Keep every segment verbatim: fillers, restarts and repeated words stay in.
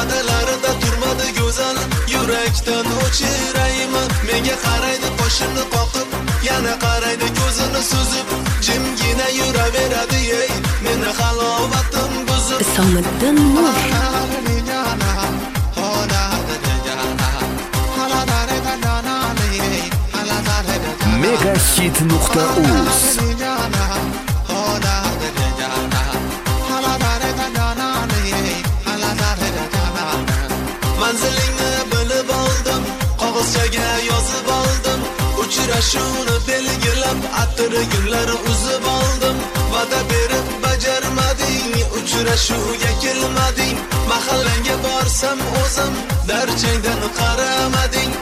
va'dalarida turmadi go'zal, yurakdan o'chiraymi? Menga qaraydi qoshini qoqib, yana qaraydi ko'zini suzib, jimgina yuraveradi ey, meni halovatim buzib. Isomiddin Nur. Megahit nuqta uz Manzilingni bilib oldim, qog'ozchaga yozib oldim, uchrashuvni belgilab, atri gullar uzib oldim. Va'da berib bajarmading, uchrashuvga kelmading, mahallanga borsam o'zim darchangdan qaramading.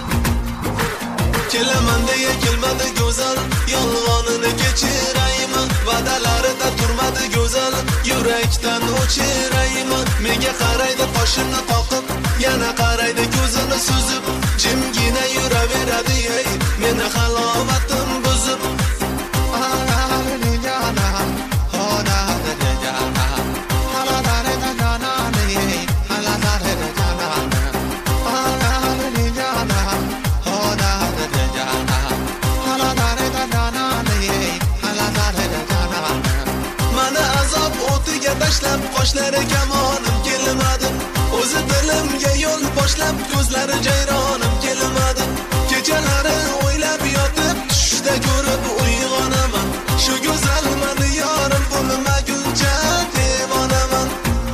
Kelaman deya kelmadi go'zal, yolg'onini kechiraymi? Va'dalarida turmadi go'zal, yurakdan o'chiraymi? Menga qaraydi qoshini qoqib, yana qaraydi ko'zini suzib, jimgina yuraveradi ey, meni halovatim buzib. Tashlab qoshlari kamonim kelmadi, o'zi dilimga yo'l boshlab ko'zlari jayronim kelmadi. Kechalari o'ylab yotib, tushda ko'rib uyg'onaman, shu go'zal meni yorim bo'lmaguncha devonaman.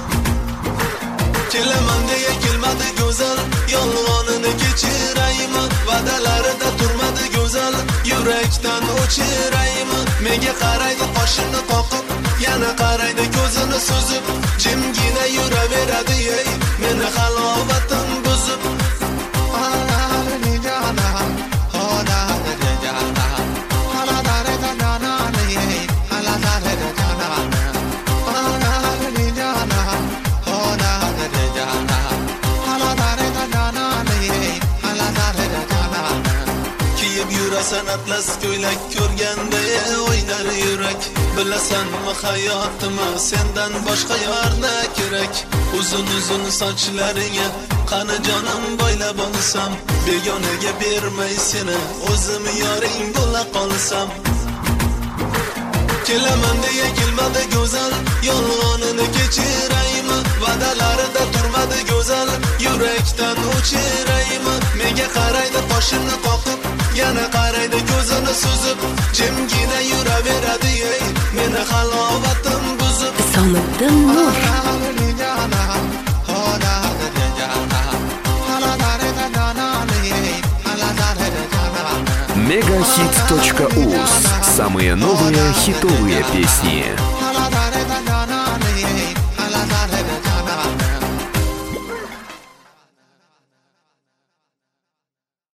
Kelaman deya kelmadi go'zal, yolg'onini kechiraymi? Va'dalarida turmadi go'zal, yurakdan o'chiraymi? Menga qaraydi qoshini qoqib, yana qaraydi ko'zini suzib, jimgina yuraveradi ey, meni halovatim buzib. Kiyib yurasan atlas ko'ylak, ko'rganda o'ynar yurak. Bilasanmi hayotimni sendan boshqa yorna kerak. Uzun uzun sochlaringga qani jonim boylab olsam, begonaga bermay seni o'zim yoring bo'la qolsam. Kelaman deya kelmadi go'zal, yolg'onini kechiraymi? Va'dalarida turmadi go'zal, yurakdan o'chiraymi? Menga qaraydi qoshini qoqib, yana qaraydi ko'zini suzib, jimgina yuraveradi ey, meni halovatim buzib. Isomiddin Nur. Megahit точка уз. Самые новые хитовые песни.